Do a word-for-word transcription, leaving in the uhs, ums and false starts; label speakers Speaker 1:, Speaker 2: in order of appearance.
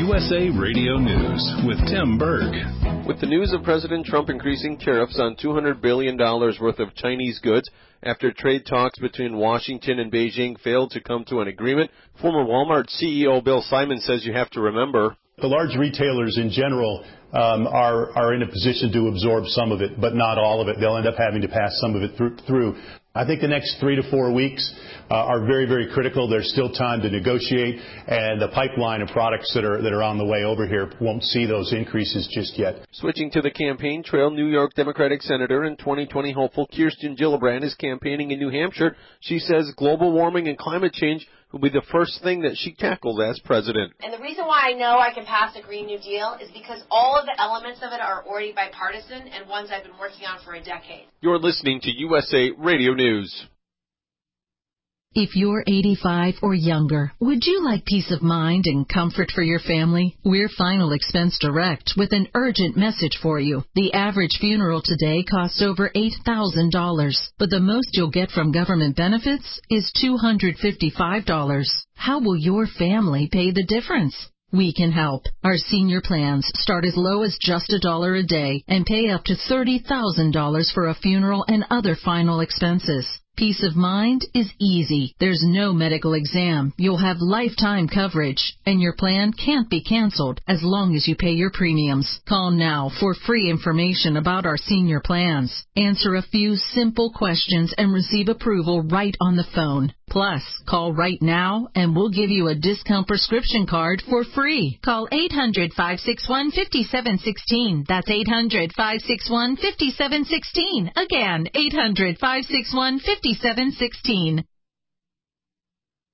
Speaker 1: U S A Radio News with Tim Berg.
Speaker 2: With the news of President Trump increasing tariffs on two hundred billion dollars worth of Chinese goods after trade talks between Washington and Beijing failed to come to an agreement, former Walmart C E O Bill Simon says you have to remember,
Speaker 3: the large retailers in general um, are, are in a position to absorb some of it, but not all of it. They'll end up having to pass some of it through. through. I think the next three to four weeks uh, are very, very critical. There's still time to negotiate, and the pipeline of products that are that are on the way over here won't see those increases just yet.
Speaker 2: Switching to the campaign trail, New York Democratic Senator and twenty twenty hopeful Kirsten Gillibrand is campaigning in New Hampshire. She says global warming and climate change will be the first thing that she tackles as president.
Speaker 4: And the reason why I know I can pass a Green New Deal is because all of the elements of it are already bipartisan and ones I've been working on for a decade.
Speaker 2: You're listening to U S A Radio News.
Speaker 5: If you're eighty-five or younger, would you like peace of mind and comfort for your family? We're Final Expense Direct with an urgent message for you. The average funeral today costs over eight thousand dollars, but the most you'll get from government benefits is two hundred fifty-five dollars. How will your family pay the difference? We can help. Our senior plans start as low as just a dollar a day and pay up to thirty thousand dollars for a funeral and other final expenses. Peace of mind is easy. There's no medical exam. You'll have lifetime coverage, and your plan can't be canceled as long as you pay your premiums. Call now for free information about our senior plans. Answer a few simple questions and receive approval right on the phone. Plus, call right now and we'll give you a discount prescription card for free. Call eight hundred, five six one, five seven one six. That's eight hundred, five six one, five seven one six. Again, eight hundred, five six one, five seven one six.